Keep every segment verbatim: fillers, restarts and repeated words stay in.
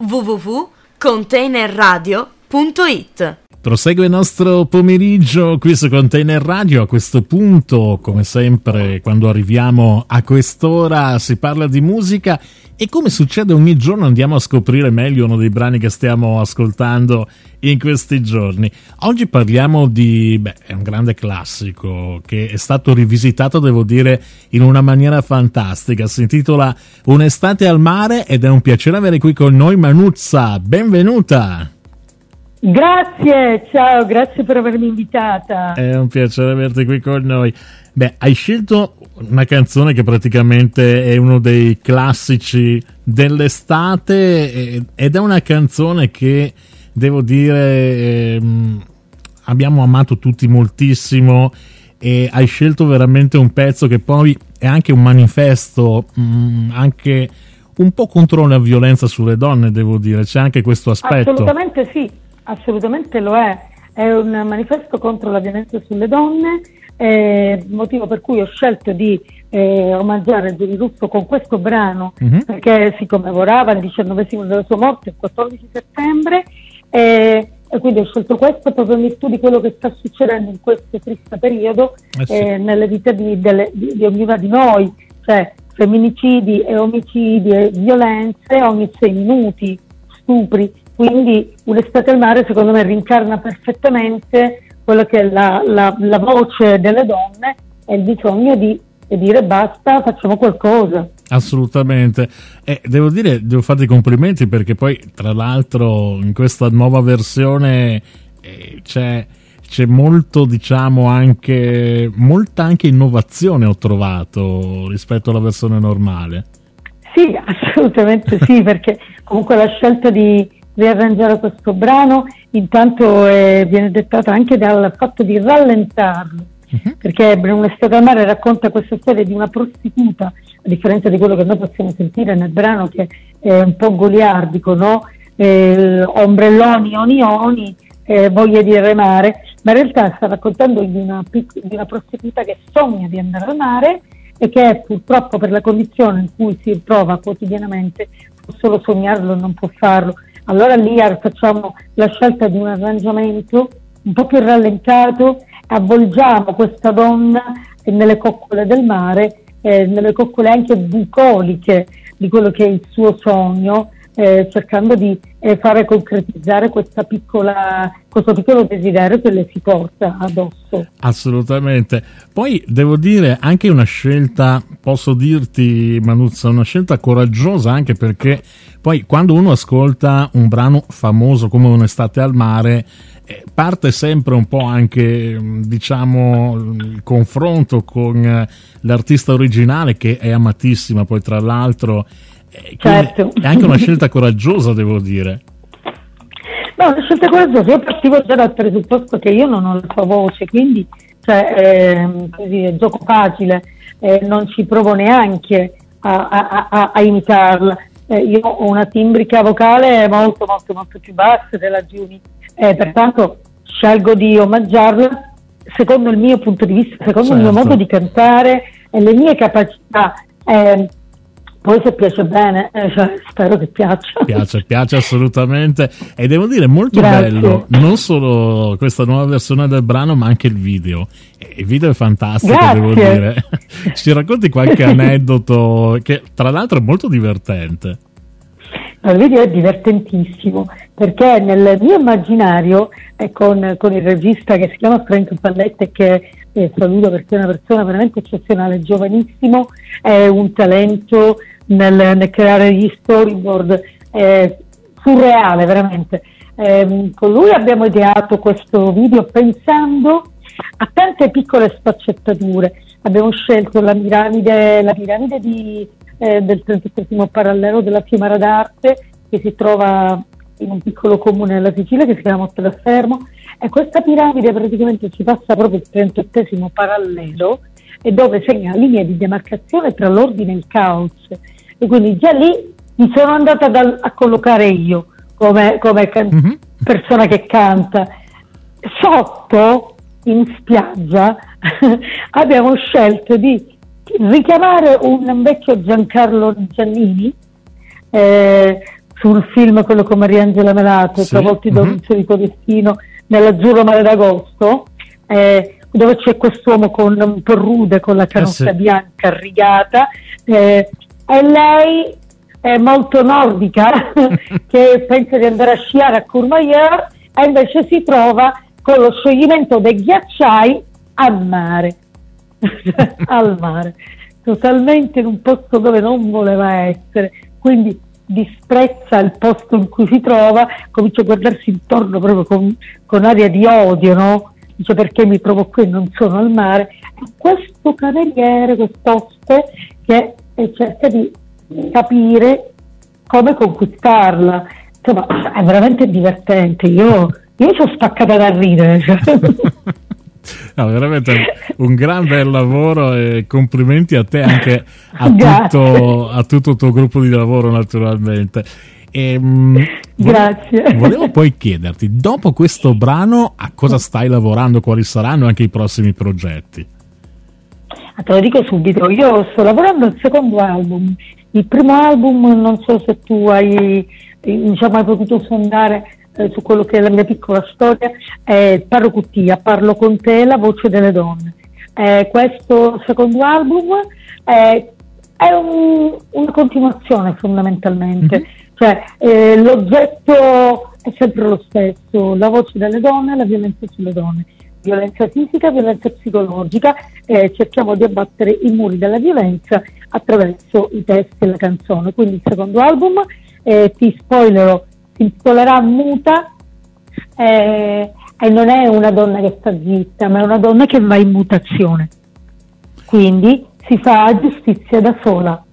w w w punto container radio punto it. Prosegue il nostro pomeriggio qui su Container Radio. A questo punto, come sempre, quando arriviamo a quest'ora si parla di musica e, come succede ogni giorno, andiamo a scoprire meglio uno dei brani che stiamo ascoltando in questi giorni. Oggi parliamo di, beh, è un grande classico che è stato rivisitato, devo dire, in una maniera fantastica. Si intitola Un'estate al mare ed è un piacere avere qui con noi Manuzza. Benvenuta! Grazie, ciao, grazie per avermi invitata. È un piacere averti qui con noi. Beh, hai scelto una canzone che praticamente è uno dei classici dell'estate ed è una canzone che, devo dire, ehm, abbiamo amato tutti moltissimo, e hai scelto veramente un pezzo che poi è anche un manifesto, mh, anche un po' contro la violenza sulle donne, devo dire, c'è anche questo aspetto. Assolutamente sì. Assolutamente lo è, è un manifesto contro la violenza sulle donne, eh, motivo per cui ho scelto di eh, omaggiare Giulio Russo con questo brano, mm-hmm. perché si commemorava il diciannovesimo della sua morte, il quattordici settembre, eh, e quindi ho scelto questo proprio in virtù di quello che sta succedendo in questo triste periodo eh sì. eh, nelle vite di, delle, di, di ognuna di noi, cioè femminicidi e omicidi e violenze ogni sei minuti, stupri. Quindi Un'estate al mare secondo me rincarna perfettamente quello che è la, la, la voce delle donne e il bisogno di, di dire basta, facciamo qualcosa. Assolutamente, e eh, devo dire, devo farti i complimenti perché poi tra l'altro in questa nuova versione eh, c'è, c'è molto, diciamo, anche molta anche innovazione ho trovato rispetto alla versione normale. Sì, assolutamente sì, perché comunque la scelta di riarrangiare questo brano intanto eh, viene dettata anche dal fatto di rallentarlo, uh-huh. perché Un'estate al mare racconta questa storia di una prostituta, a differenza di quello che noi possiamo sentire nel brano, che è un po' goliardico, no? Eh, ombrelloni, oni oni, eh, voglia di remare, ma in realtà sta raccontando di una, pic- di una prostituta che sogna di andare al mare e che purtroppo, per la condizione in cui si trova quotidianamente, può solo sognarlo, non può farlo. Allora lì facciamo la scelta di un arrangiamento un po' più rallentato, avvolgiamo questa donna nelle coccole del mare, eh, nelle coccole anche bucoliche di quello che è il suo sogno, eh, cercando di eh, fare concretizzare questa piccola, questo piccolo desiderio che le si porta addosso. Assolutamente. Poi devo dire anche una scelta, posso dirti Manuzza, una scelta coraggiosa, anche perché poi quando uno ascolta un brano famoso come Un'estate al mare eh, parte sempre un po' anche, diciamo, il confronto con eh, l'artista originale, che è amatissima poi tra l'altro. Certo. È anche una scelta coraggiosa, devo dire. No, una scelta coraggiosa. Io partivo già dal presupposto che io non ho la sua voce, quindi cioè, eh, così, è gioco facile, eh, non ci provo neanche a, a, a, a imitarla. Eh, io ho una timbrica vocale molto molto molto più bassa della Giuni, eh, pertanto scelgo di omaggiarla secondo il mio punto di vista, secondo certo. il mio modo di cantare e le mie capacità. Eh, Poi se piace bene, eh, cioè, spero che piaccia. Piace, piace assolutamente. E devo dire, molto Grazie. bello, non solo questa nuova versione del brano, ma anche il video. Il video è fantastico, Grazie. devo dire. Ci racconti qualche aneddoto che tra l'altro è molto divertente? Il video è divertentissimo, perché nel mio immaginario, eh, con, con il regista che si chiama Franco Pallette, che eh, saluto perché è una persona veramente eccezionale, giovanissimo, è un talento nel, nel creare gli storyboard, eh, surreale veramente. Eh, con lui abbiamo ideato questo video pensando a tante piccole sfaccettature. Abbiamo scelto la piramide, la piramide di, eh, del trentasettesimo parallelo della Fiumara d'Arte, che si trova in un piccolo comune della Sicilia che si chiama Montefermo, e questa piramide praticamente ci passa proprio il trentottesimo parallelo, e dove segna la linea di demarcazione tra l'ordine e il caos, e quindi già lì mi sono andata da, a collocare io come, come can- mm-hmm. persona che canta. Sotto, in spiaggia, abbiamo scelto di richiamare un vecchio Giancarlo Giannini, eh, sul film quello con Mariangela Melato, sì. Travolti da un Mm-hmm. insólito destino, nell'azzurro mare d'agosto, eh, dove c'è quest'uomo con un po' rude, con la canotta Eh sì. bianca rigata, eh, e lei è molto nordica che pensa di andare a sciare a Courmayeur e invece si trova con lo scioglimento dei ghiacciai al mare al mare, totalmente in un posto dove non voleva essere, quindi disprezza il posto in cui si trova, comincia a guardarsi intorno proprio con, con aria di odio, no? Dice: perché mi trovo qui e non sono al mare? E questo cameriere, quest'oste che eh, cerca di capire come conquistarla, insomma è veramente divertente. Io, io sono spaccata da ridere, cioè. No, veramente un gran bel lavoro e complimenti a te, anche a tutto, a tutto il tuo gruppo di lavoro, naturalmente. E, mh, Grazie. Volevo, volevo poi chiederti, dopo questo brano, a cosa stai lavorando? Quali saranno anche i prossimi progetti? Ah, te lo dico subito, io sto lavorando al secondo album. Il primo album, non so se tu hai, diciamo, hai potuto sondare eh, su quello che è la mia piccola storia, è Parrocuttia, Parlo con te, la voce delle donne. Eh, questo secondo album è, è un, una continuazione fondamentalmente, mm-hmm. cioè eh, l'oggetto è sempre lo stesso, la voce delle donne, la violenza sulle donne. Violenza fisica, violenza psicologica, eh, cerchiamo di abbattere i muri della violenza attraverso i testi e la canzone. Quindi il secondo album, eh, ti spoilerò, si intitolerà Muta, eh, e non è una donna che sta zitta, ma è una donna che va in mutazione, quindi si fa giustizia da sola,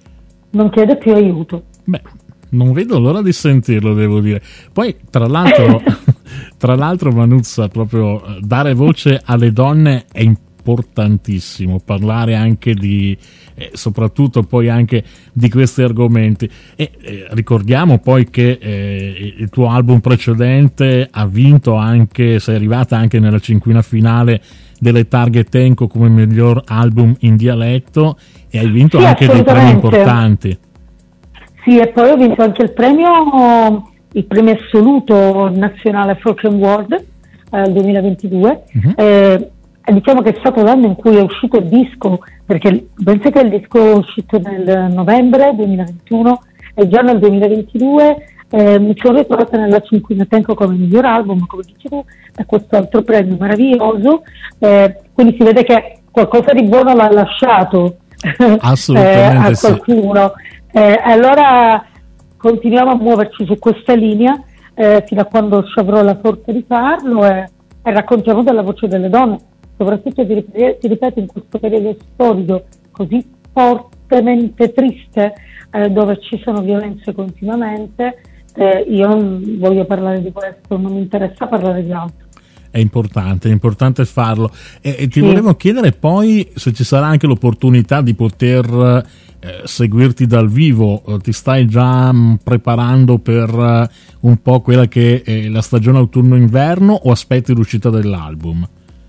non chiede più aiuto. Beh, non vedo l'ora di sentirlo, devo dire. Poi, tra l'altro, tra l'altro, Manuzza, proprio dare voce alle donne è importantissimo, parlare anche di, eh, soprattutto poi anche di questi argomenti. E eh, ricordiamo poi che eh, il tuo album precedente ha vinto anche, sei arrivata anche nella cinquina finale delle targhe Tenco come miglior album in dialetto, e hai vinto sì, anche dei premi importanti. Sì, e poi ho vinto anche il premio, il premio assoluto nazionale Folk and World eh, duemilaventidue. Uh-huh. Eh, diciamo che è stato l'anno in cui è uscito il disco, perché penso che il disco è uscito nel novembre duemilaventuno e già nel duemilaventidue eh, mi sono ritrovata nella cinquina Tenco come miglior album, come dicevo, e questo altro premio meraviglioso. Eh, quindi si vede che qualcosa di buono l'ha lasciato assolutamente eh, a qualcuno. Sì. Eh, allora continuiamo a muoverci su questa linea eh, fino a quando ci avrò la forza di farlo, e, e raccontiamo della voce delle donne, soprattutto ti ripeto, ti ripeto in questo periodo storico così fortemente triste, eh, dove ci sono violenze continuamente. Eh, io non voglio parlare di questo, non mi interessa parlare di altro. È importante, è importante farlo. E, e ti sì. volevo chiedere poi se ci sarà anche l'opportunità di poter eh, seguirti dal vivo. Ti stai già mh, preparando per uh, un po' quella che è la stagione autunno-inverno, o aspetti l'uscita dell'album?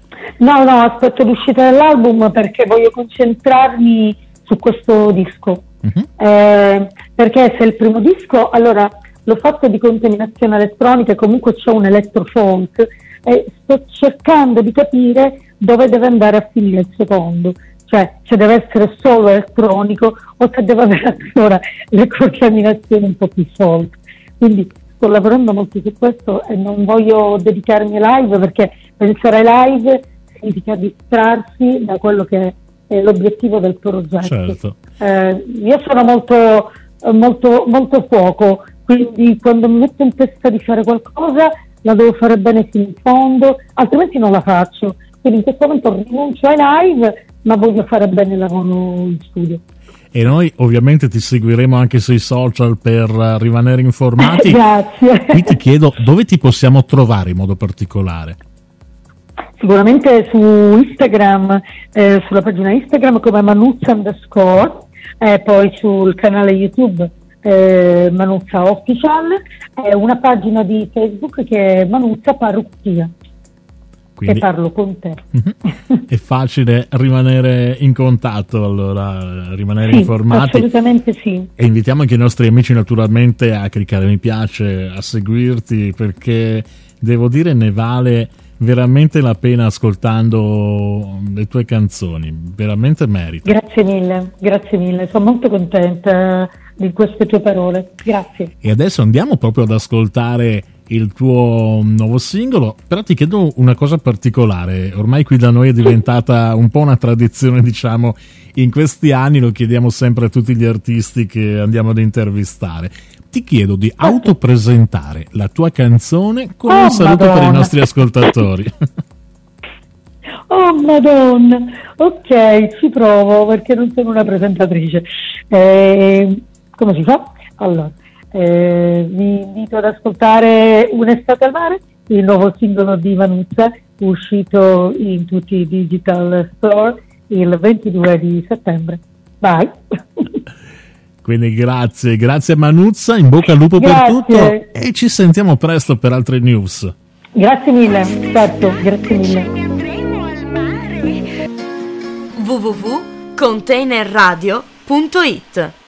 No, no, aspetto l'uscita dell'album perché voglio concentrarmi su questo disco. Uh-huh. Eh, perché se il primo disco, allora l'ho fatto di contaminazione elettronica e comunque c'è un electrofolk, e sto cercando di capire dove deve andare a finire il secondo, cioè se deve essere solo elettronico o se deve avere ancora le contaminazioni un po' più folk. Quindi sto lavorando molto su questo e non voglio dedicarmi ai live, perché pensare ai live significa distrarsi da quello che è l'obiettivo del progetto. Certo. Eh, io sono molto, molto, molto fuoco, quindi quando mi metto in testa di fare qualcosa la devo fare bene fino in fondo, altrimenti non la faccio. Quindi in questo momento rinuncio ai live, ma voglio fare bene il lavoro in studio. E noi ovviamente ti seguiremo anche sui social per rimanere informati. Grazie. Qui ti chiedo dove ti possiamo trovare in modo particolare. Sicuramente su Instagram, eh, sulla pagina Instagram come Manuzza underscore, e eh, poi sul canale YouTube eh, Manuzza Official, e eh, una pagina di Facebook che è Manuzza Parrocuttia. Quindi, e parlo con te. È facile rimanere in contatto, allora rimanere Sì, informati. assolutamente sì. E invitiamo anche i nostri amici naturalmente a cliccare mi piace, a seguirti, perché devo dire ne vale veramente la pena ascoltando le tue canzoni, veramente merita. Grazie mille, grazie mille, sono molto contenta di queste tue parole, grazie. E adesso andiamo proprio ad ascoltare il tuo nuovo singolo, però ti chiedo una cosa particolare, ormai qui da noi è diventata un po' una tradizione, diciamo, in questi anni lo chiediamo sempre a tutti gli artisti che andiamo ad intervistare. Ti chiedo di autopresentare la tua canzone con oh, un saluto Madonna. per i nostri ascoltatori. Oh Madonna, ok, ci provo perché non sono una presentatrice. Eh, come si fa? Allora, eh, vi invito ad ascoltare Un'estate al mare, il nuovo singolo di Manuzza, uscito in tutti i digital store il ventidue di settembre. Vai! Quindi grazie, grazie Manuzza, in bocca al lupo Grazie. per tutto e ci sentiamo presto per altre news. Grazie mille, certo, grazie mille. w w w punto containerradio punto it